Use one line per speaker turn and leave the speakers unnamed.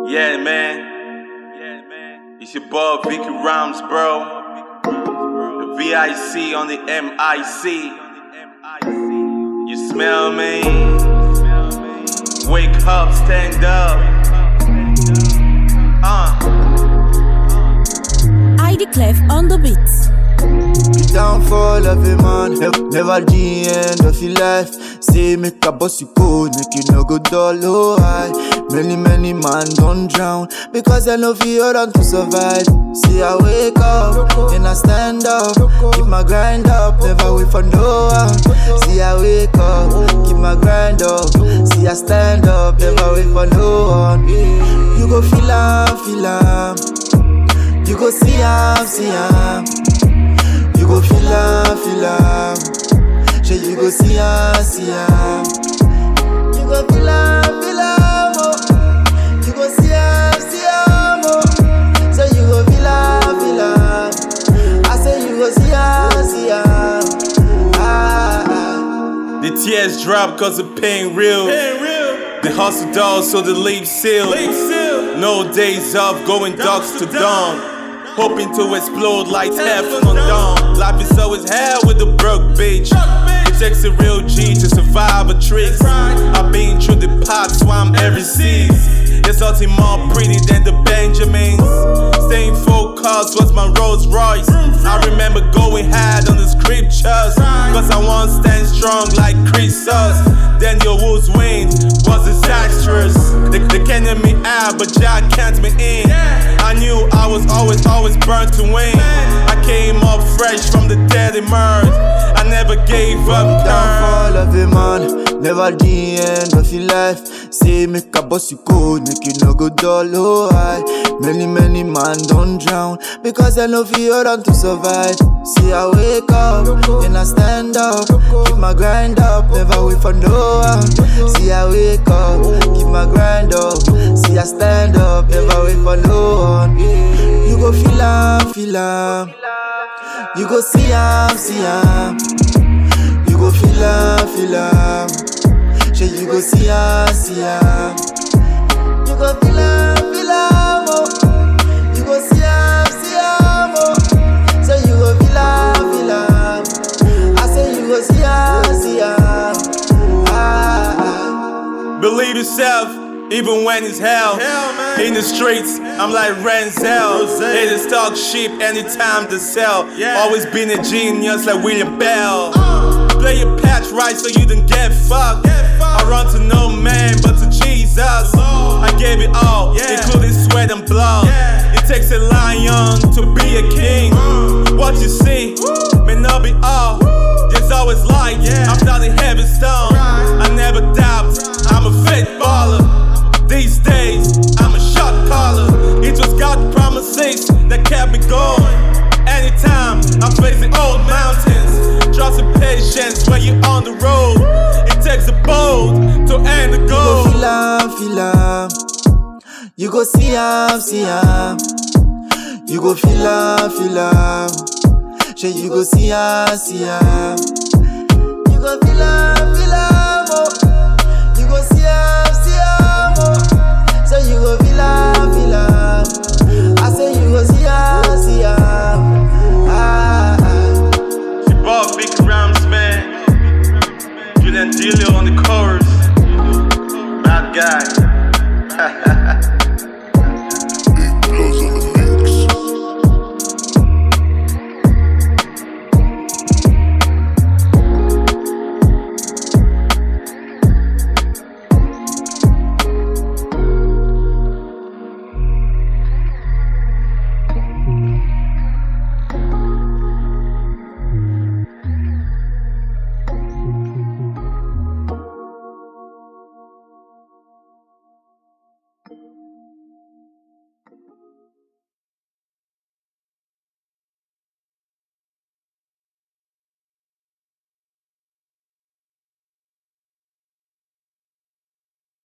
Yeah, man. It's your boy Vicky Rhymes, bro. The VIC on the MIC. You smell me? Wake up, stand up.
ID Clef on the beat.
The downfall of a man, never the end of your life. Say make a boss you cold, make you no go dull, oh high. Many man don't drown, because I know fear on to survive. See I wake up, and I stand up, keep my grind up, never wait for no one. See I wake up, keep my grind up, see I stand up, never wait for no one. You go feel am, you go see am. You go feel am, say you go see am. You go feel am, oh. You go see am, oh. Say you go feel am. I say you go see am.
The tears drop cause the pain real. The hustle dull so the leaves seal. No days off, going dusk to dawn. Hoping to explode like Teflon Dawn. Life is always hell with a broke bitch. It takes a real G to survive a trick. I've been through the pot, swam every seas. There's nothing more pretty than the Benjamins. Staying focused was my Rolls Royce. I remember going hard on the scriptures, cause I want to stand strong like Christos. Then your Wolves win was disastrous. They can't let me out, but Jack can't me in. I knew I was always burnt to win. I came up fresh from the dead emerged. I never gave up.
Downfall of a man, never the end of your life. Say make a boss you cold, make you no go dull, oh high. Many man don't drown, because I know fear on to survive. See I wake up, and I stand up, keep my grind up, never wait for no one. See I wake up, keep my grind up, see I stand up, never wait for no one. You go feel am, you go see am. You go feel am, say you go see am. You go feel am, oh. You go see am, oh. Say you go feel am. I say you go see am.
Believe yourself, even when it's hell. In the streets, I'm like Renzel. Haters talk sheep anytime to sell. Always been a genius like William Bell. Play your patch right so you don't get fucked. I run to no man but to Jesus. I gave it all, including sweat and blood. It takes a lion to be a king. What you see may not be all. There's always light after the heavy storm. I never doubt, I'm a fit baller. These days, I'm a shot caller. It was God's promises that kept me going. Anytime I'm facing old mountains, trust and patience when you're on the road. It takes a bold to end the goal.
You go feel am. You go see am. You go feel am. Say you go see am. You go feel am, oh. You go see am, oh.